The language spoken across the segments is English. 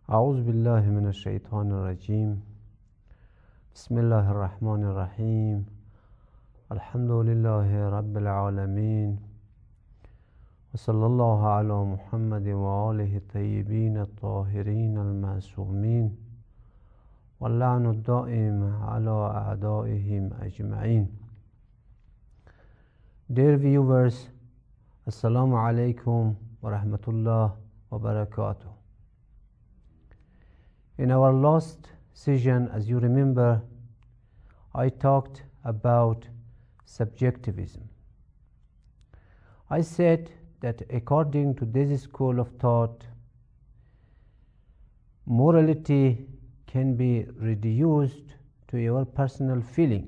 أعوذ بالله من الشيطان الرجيم. بسم الله الرحمن الرحيم. الحمد لله رب العالمين، وصلى الله على محمد وآله الطيبين الطاهرين المعصومين، واللعن الدائم على أعدائهم أجمعين. Dear viewers, Assalamu alaikum wa rahmatullah wa barakatuh. In our last session, as you remember, I talked about subjectivism. I said that according to this school of thought, morality can be reduced to your personal feeling.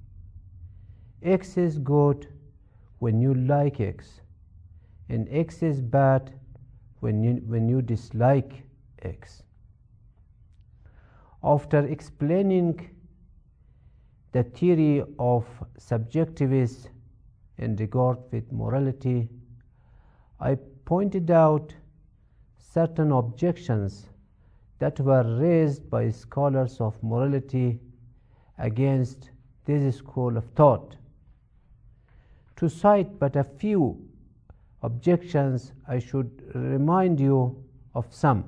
X is good when you like X, and X is bad when you dislike X. After explaining the theory of subjectivism in regard with morality, I pointed out certain objections that were raised by scholars of morality against this school of thought. To cite but a few objections, I should remind you of some.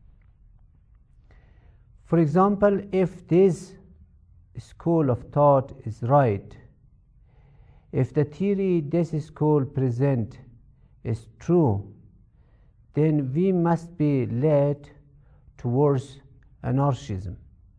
For example, if this school of thought is right, if the theory this school presents is true, then we must be led towards anarchism,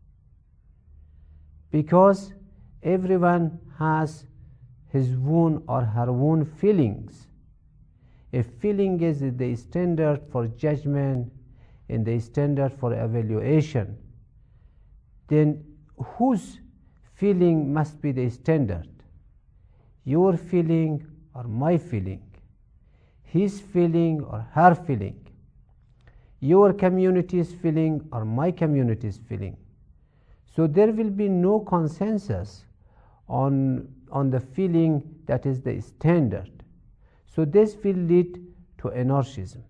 because everyone has his own or her own feelings. If feeling is the standard for judgment and the standard for evaluation, then whose feeling must be the standard? Your feeling or my feeling? His feeling or her feeling? Your community's feeling or my community's feeling? So there will be no consensus on the feeling that is the standard. So this will lead to anarchism.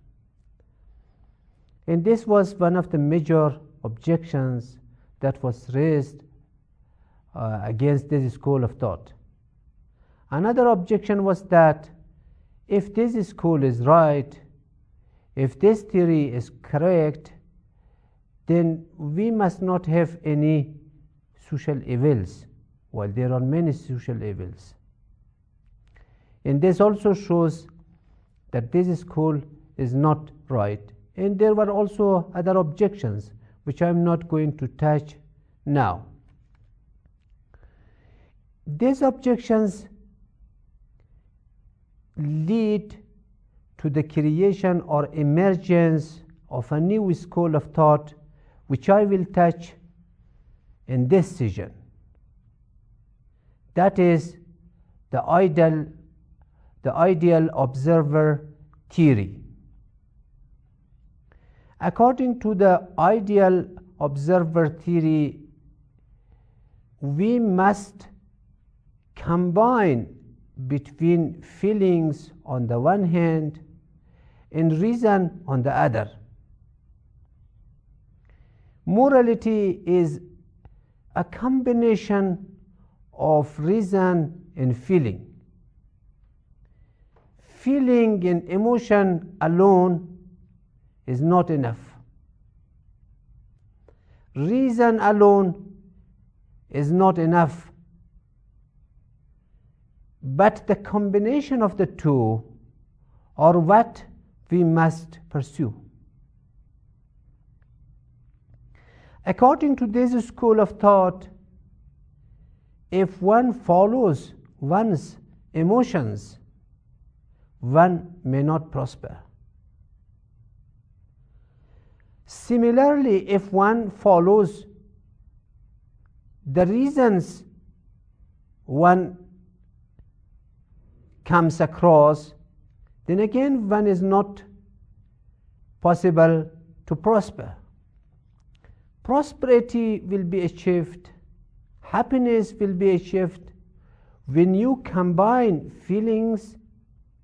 And this was one of the major objections that was raised against this school of thought. Another objection was that if this school is right, if this theory is correct, then we must not have any social evils, while there are many social evils. And this also shows that this school is not right. And there were also other objections which I am not going to touch now. These objections lead to the creation or emergence of a new school of thought, which I will touch in this session. That is the ideal observer theory. According to the ideal observer theory, we must combine between feelings on the one hand and reason on the other. Morality is a combination of reason and feeling. Feeling and emotion alone is not enough. Reason alone is not enough. But the combination of the two are what we must pursue. According to this school of thought, if one follows one's emotions, one may not prosper. Similarly, if one follows the reasons one comes across, then again one is not possible to prosper. Prosperity will be achieved, happiness will be achieved when you combine feelings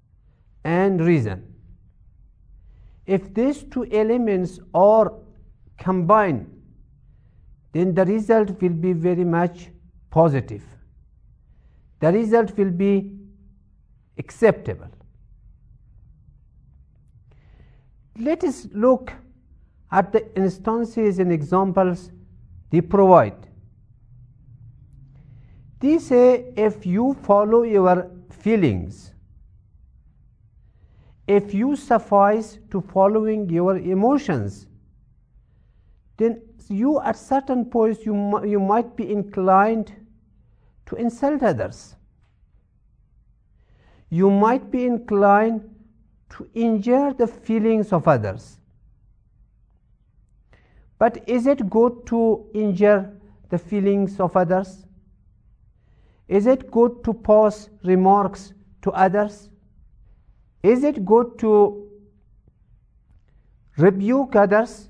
and reason. If these two elements are combine, then the result will be very much positive. The result will be acceptable. Let us look at the instances and examples they provide. They say if you follow your feelings, if you suffice to following your emotions, then you at certain points you might be inclined to insult others. You might be inclined to injure the feelings of others. But is it good to injure the feelings of others? Is it good to pass remarks to others? Is it good to rebuke others?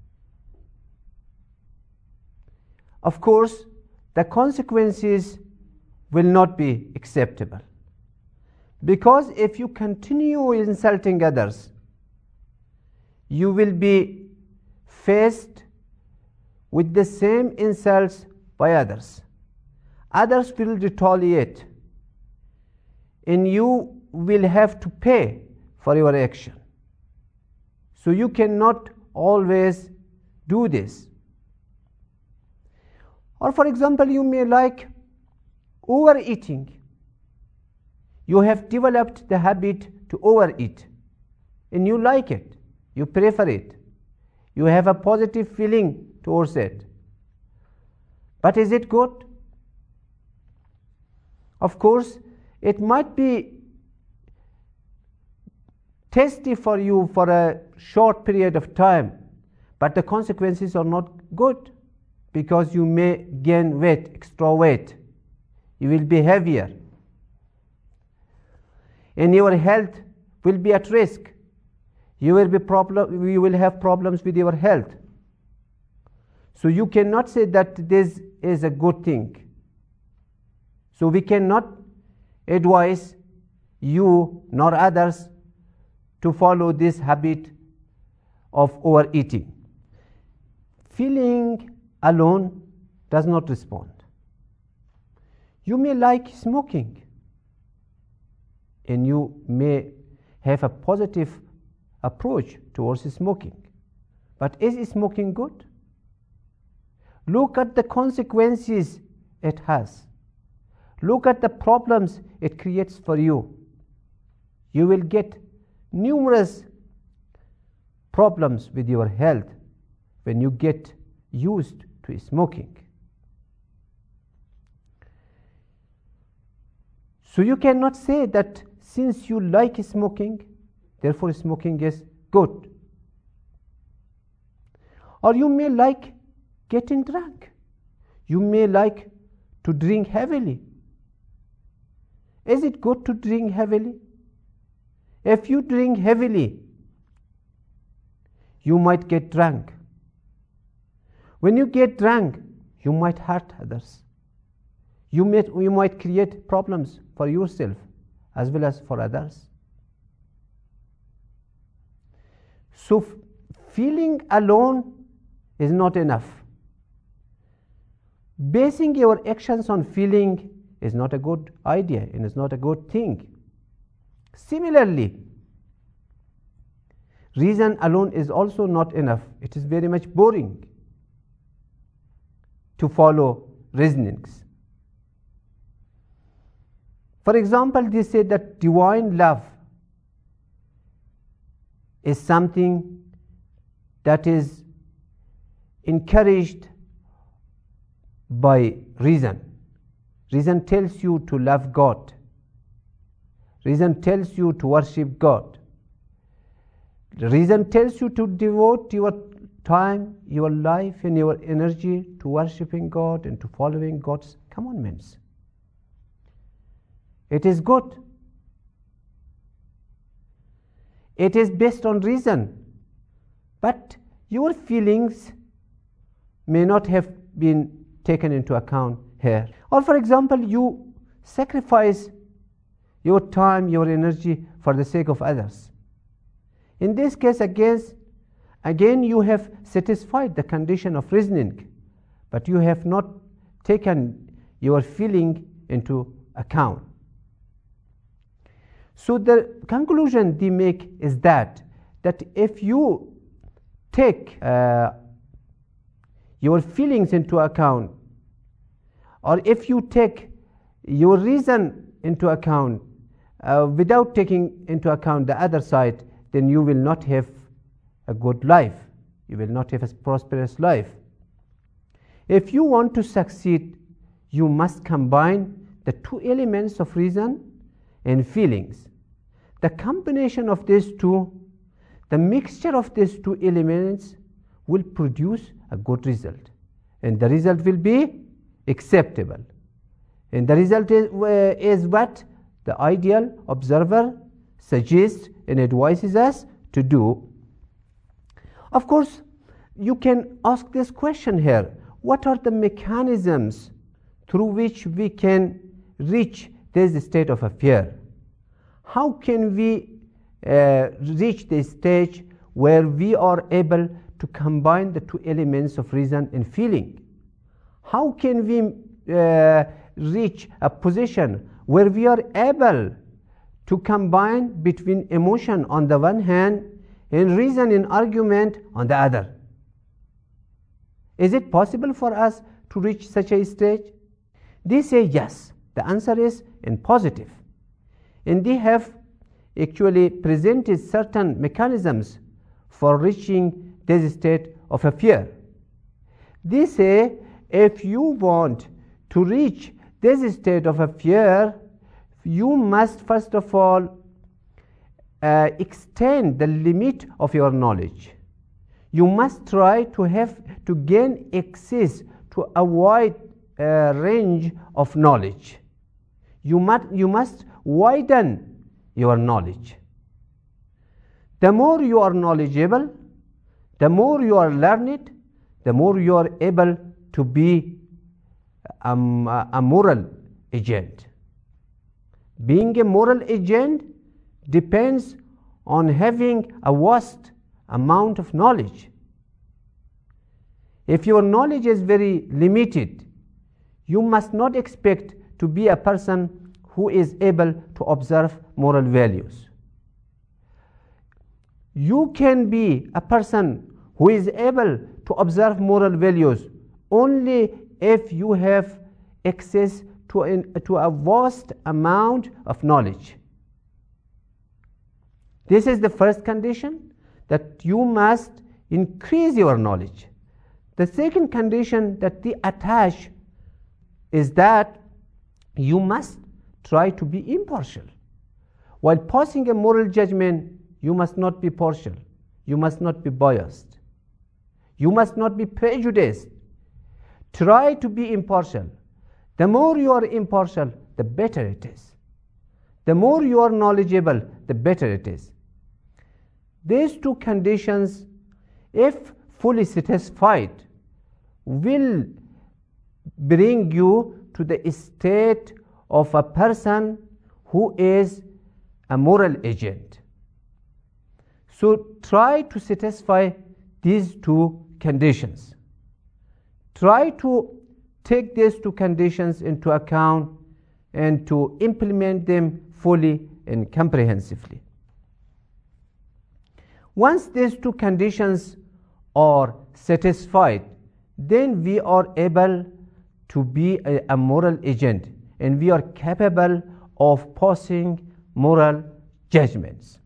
Of course, the consequences will not be acceptable. Because if you continue insulting others, you will be faced with the same insults by others. Others will retaliate, and you will have to pay for your action. So you cannot always do this. Or for example, you may like overeating. You have developed the habit to overeat, and you like it, you prefer it, you have a positive feeling towards it. But is it good? Of course, it might be tasty for you for a short period of time, but the consequences are not good, because you may gain weight, extra weight. You will be heavier, and your health will be at risk. You will have problems with your health. So you cannot say that this is a good thing. So we cannot advise you nor others to follow this habit of overeating. Feeling alone does not respond. You may like smoking, and you may have a positive approach towards smoking. But is smoking good? Look at the consequences it has. Look at the problems it creates for you. You will get numerous problems with your health when you get used to smoking. So you cannot say that since you like smoking, therefore smoking is good. Or you may like getting drunk. You may like to drink heavily. Is it good to drink heavily? If you drink heavily, you might get drunk. When you get drunk, you might hurt others. You might create problems for yourself as well as for others. So feeling alone is not enough. Basing your actions on feeling is not a good idea and is not a good thing. Similarly, reason alone is also not enough. It is very much boring to follow reasonings. For example, they say that divine love is something that is encouraged by reason. Reason tells you to love God. Reason tells you to worship God. Reason tells you to devote your time, your life, and your energy to worshiping God and to following God's commandments. It is good. It is based on reason. But your feelings may not have been taken into account here. Or for example, you sacrifice your time, your energy for the sake of others. In this case, Again, you have satisfied the condition of reasoning, but you have not taken your feeling into account. So the conclusion they make is that if you take your feelings into account, or if you take your reason into account without taking into account the other side, then you will not have a good life. You will not have a prosperous life. If you want to succeed, you must combine the two elements of reason and feelings. The combination of these two, the mixture of these two elements will produce a good result, and the result will be acceptable. And the result is what the ideal observer suggests and advises us to do. Of course, you can ask this question here: what are the mechanisms through which we can reach this state of affair? How can we reach the stage where we are able to combine the two elements of reason and feeling? How can we reach a position where we are able to combine between emotion on the one hand and reason and argument on the other? Is it possible for us to reach such a stage? They say yes. The answer is in positive. And they have actually presented certain mechanisms for reaching this state of affair. They say if you want to reach this state of affair, you must first of all extend the limit of your knowledge. You must try to gain access to a wide range of knowledge. You must widen your knowledge. The more you are knowledgeable, the more you are learned, the more you are able to be a moral agent. Being a moral agent depends on having a vast amount of knowledge. If your knowledge is very limited, you must not expect to be a person who is able to observe moral values. You can be a person who is able to observe moral values only if you have access to a vast amount of knowledge. This is the first condition, that you must increase your knowledge. The second condition that they attach is that you must try to be impartial. While passing a moral judgment, you must not be partial. You must not be biased. You must not be prejudiced. Try to be impartial. The more you are impartial, the better it is. The more you are knowledgeable, the better it is. These two conditions, if fully satisfied, will bring you to the state of a person who is a moral agent. So try to satisfy these two conditions. Try to take these two conditions into account and to implement them fully and comprehensively. Once these two conditions are satisfied, then we are able to be a moral agent, and we are capable of passing moral judgments.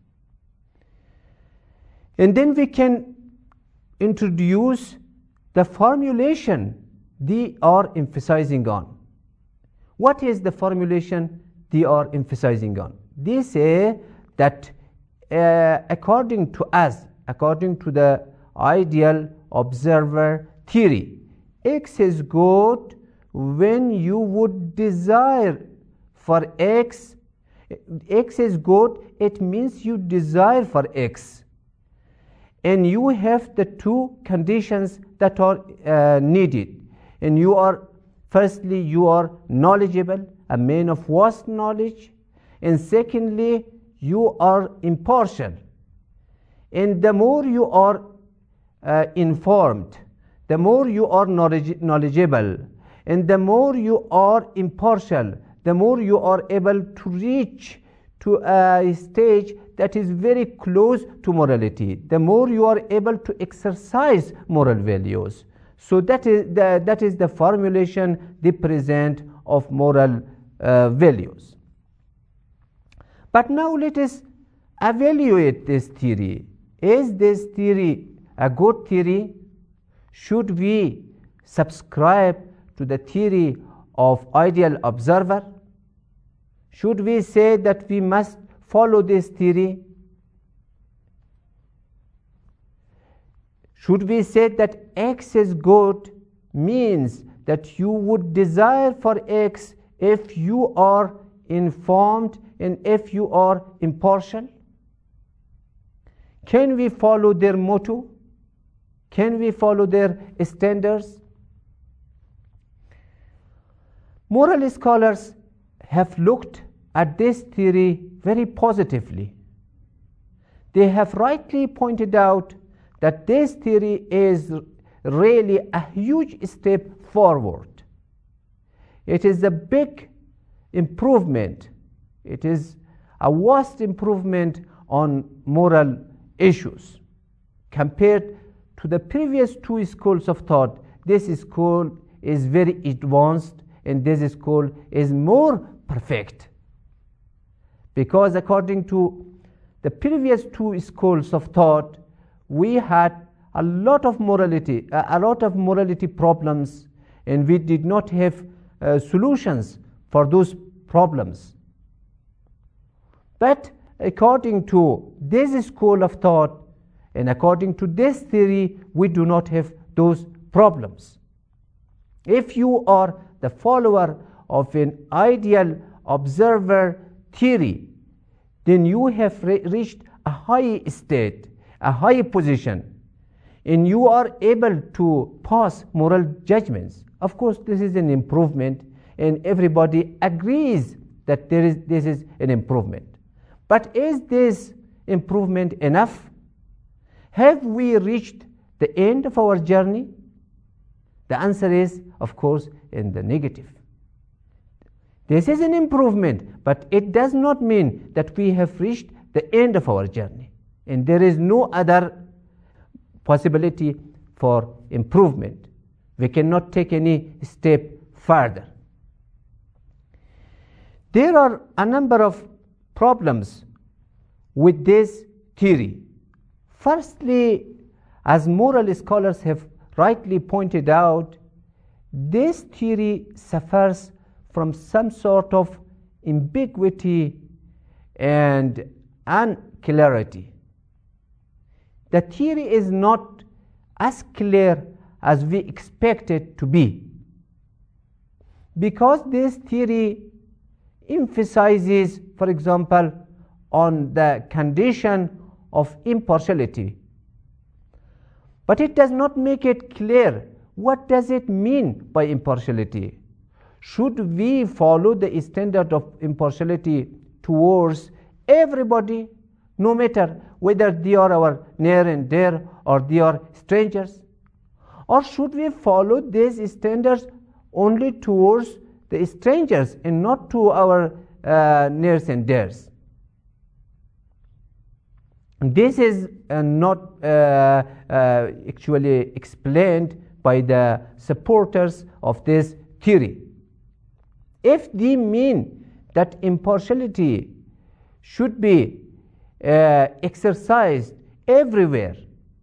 And then we can introduce the formulation they are emphasizing on. What is the formulation they are emphasizing on? They say that according to us, according to the ideal observer theory, X is good when you would desire for X. X is good, it means you desire for X. And you have the two conditions that are needed. And you are, firstly, you are knowledgeable, a man of vast knowledge. And secondly, you are impartial. And the more you are informed, the more you are knowledgeable, and the more you are impartial, the more you are able to reach to a stage that is very close to morality, the more you are able to exercise moral values. So that is the formulation they present of moral values. But now let us evaluate this theory. Is this theory a good theory? Should we subscribe to the theory of ideal observer? Should we say that we must follow this theory? Should we say that X is good means that you would desire for X if you are informed and if you are impartial? Can we follow their motto? Can we follow their standards? Moral scholars have looked at this theory very positively. They have rightly pointed out that this theory is really a huge step forward. It is a big improvement. It is a vast improvement on moral issues. Compared to the previous two schools of thought, this school is very advanced and this school is more perfect. Because according to the previous two schools of thought, we had a lot of morality problems, and we did not have solutions for those problems. But according to this school of thought and according to this theory, we do not have those problems. If you are the follower of an ideal observer theory, then you have reached a high state, a high position, and you are able to pass moral judgments. Of course, this is an improvement, and everybody agrees that this is an improvement. But is this improvement enough? Have we reached the end of our journey? The answer is, of course, in the negative. This is an improvement, but it does not mean that we have reached the end of our journey, and there is no other possibility for improvement. We cannot take any step further. There are a number of problems with this theory. Firstly, as moral scholars have rightly pointed out, this theory suffers from some sort of ambiguity and unclarity. The theory is not as clear as we expect it to be, because this theory emphasizes, for example, on the condition of impartiality. But it does not make it clear what does it mean by impartiality. Should we follow the standard of impartiality towards everybody, no matter whether they are our near and dear or they are strangers? Or should we follow these standards only towards the strangers and not to our nears and dears? This is not actually explained by the supporters of this theory. If they mean that impartiality should be exercised everywhere,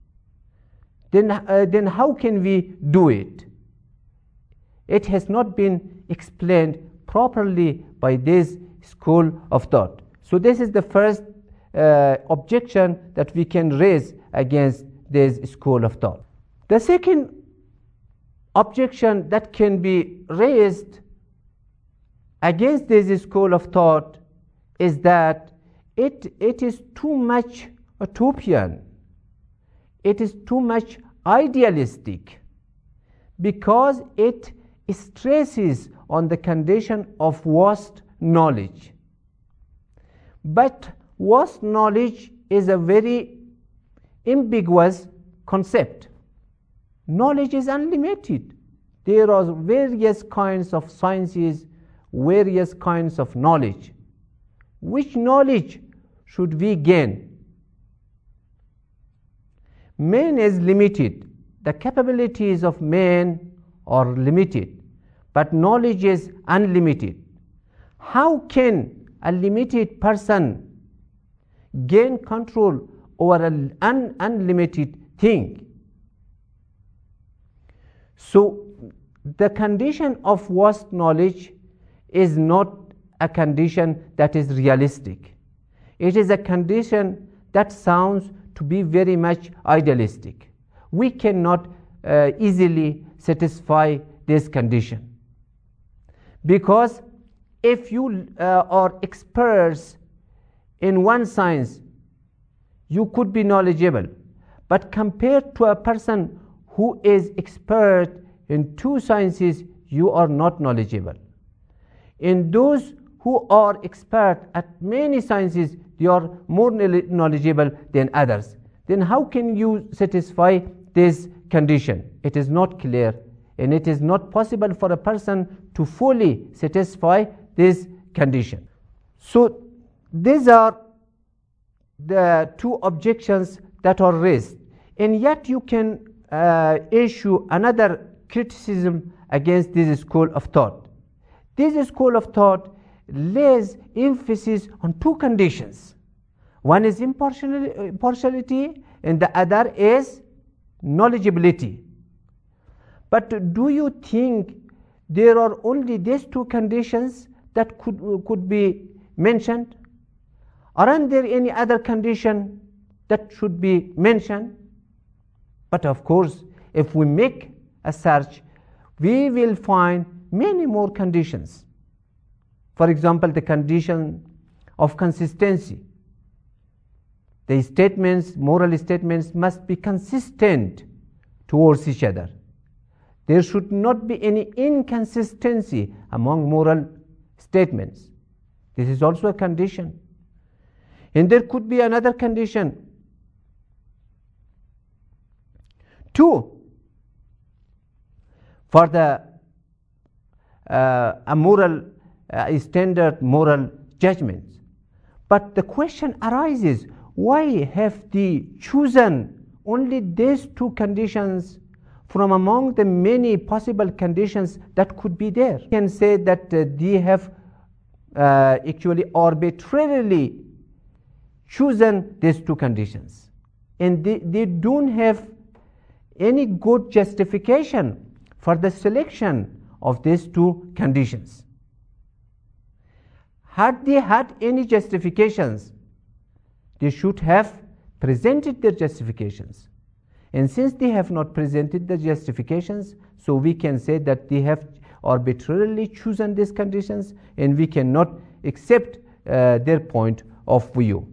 then how can we do it? It has not been explained properly by this school of thought. So this is the first objection that we can raise against this school of thought. The second objection that can be raised against this school of thought is that it is too much utopian. It is too much idealistic, because it stresses on the condition of vast knowledge. But vast knowledge is a very ambiguous concept. knowledge is unlimited. There are various kinds of sciences, various kinds of knowledge. Which knowledge should we gain? Man is limited. The capabilities of man are limited, but knowledge is unlimited. How can a limited person gain control over an unlimited thing? So the condition of vast knowledge is not a condition that is realistic. It is a condition that sounds to be very much idealistic. We cannot easily satisfy this condition, because if you are experts in one science, you could be knowledgeable, but compared to a person who is expert in two sciences, you are not knowledgeable. In those who are expert at many sciences, they are more knowledgeable than others. Then how can you satisfy this condition? It is not clear, and it is not possible for a person to fully satisfy this condition. So these are the two objections that are raised, and yet you can issue another criticism against this school of thought. This school of thought lays emphasis on two conditions. One is impartiality and the other is knowledgeability. But do you think there are only these two conditions that could be mentioned? Aren't there any other condition that should be mentioned? But of course, if we make a search, we will find many more conditions. For example, the condition of consistency. The statements, moral statements, must be consistent towards each other. There should not be any inconsistency among moral statements. This is also a condition. And there could be another condition. 2, for the a moral standard moral judgments. But the question arises, why have they chosen only these two conditions from among the many possible conditions that could be there? You can say that they have actually arbitrarily chosen these two conditions, and they don't have any good justification for the selection of these two conditions. Had they had any justifications, they should have presented their justifications. And since they have not presented the justifications, so we can say that they have arbitrarily chosen these conditions, and we cannot accept their point of view.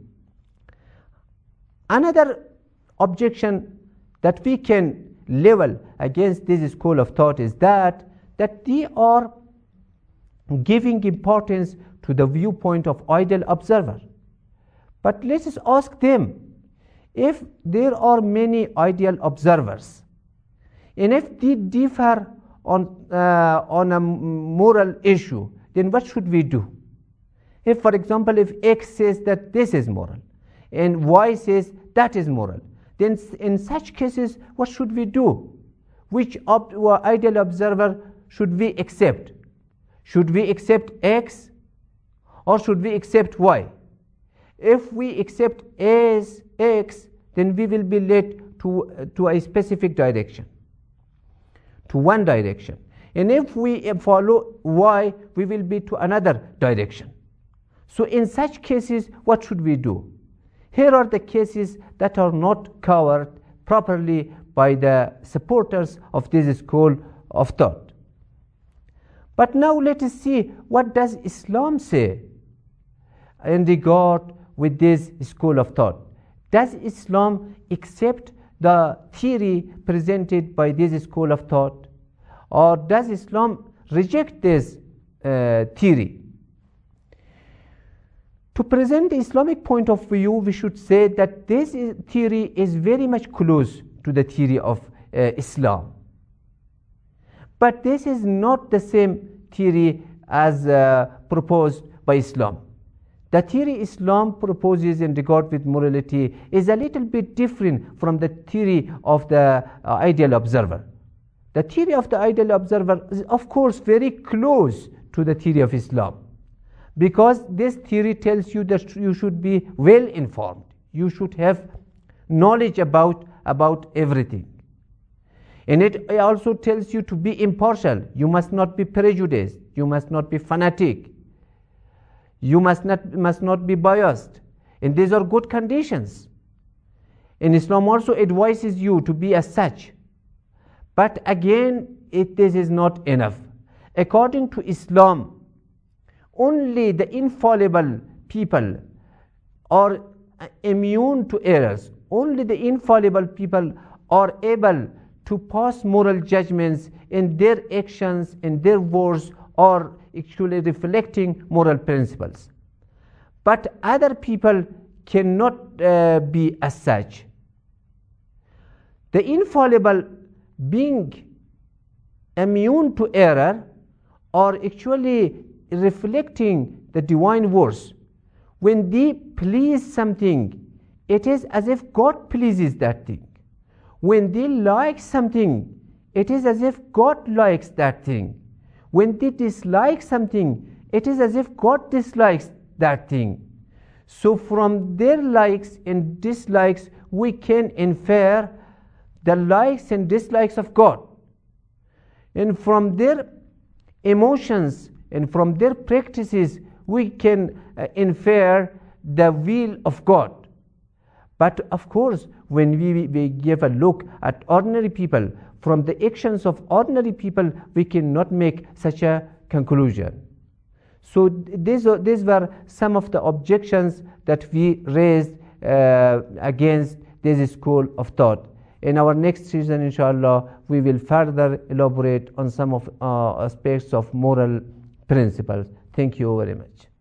Another objection that we can level against this school of thought is that they are giving importance to the viewpoint of ideal observer. But let us ask them, if there are many ideal observers, and if they differ on a moral issue, then what should we do? If, for example, if X says that this is moral and Y says that is moral, then in such cases, what should we do? Which ideal observer should we accept? Should we accept X or should we accept Y? If we accept as X, then we will be led to a specific direction, to one direction. And if we follow Y, we will be to another direction. So in such cases, what should we do? Here are the cases that are not covered properly by the supporters of this school of thought. But now let us see, what does Islam say in regard with this school of thought? Does Islam accept the theory presented by this school of thought, or does Islam reject this theory? To present the Islamic point of view, we should say that this theory is very much close to the theory of Islam. But this is not the same theory as proposed by Islam. The theory Islam proposes in regard with morality is a little bit different from the theory of the ideal observer. The theory of the ideal observer is, of course, very close to the theory of Islam, because this theory tells you that you should be well informed. You should have knowledge about everything. And it also tells you to be impartial. You must not be prejudiced. You must not be fanatic. You must not be biased. And these are good conditions. And Islam also advises you to be as such. But again, this is not enough. According to Islam, only the infallible people are immune to errors. Only the infallible people are able to pass moral judgments in their actions, in their words, or actually reflecting moral principles. But other people cannot be as such. The infallible, being immune to error, are actually reflecting the divine words. When they please something, it is as if God pleases that thing. When they like something, it is as if God likes that thing. When they dislike something, it is as if God dislikes that thing. So from their likes and dislikes, we can infer the likes and dislikes of God. And from their emotions and from their practices, we can infer the will of God. But of course, when we give a look at ordinary people, from the actions of ordinary people, we cannot make such a conclusion. So these were some of the objections that we raised against this school of thought. In our next season, inshallah, we will further elaborate on some of aspects of moral principles. Thank you very much.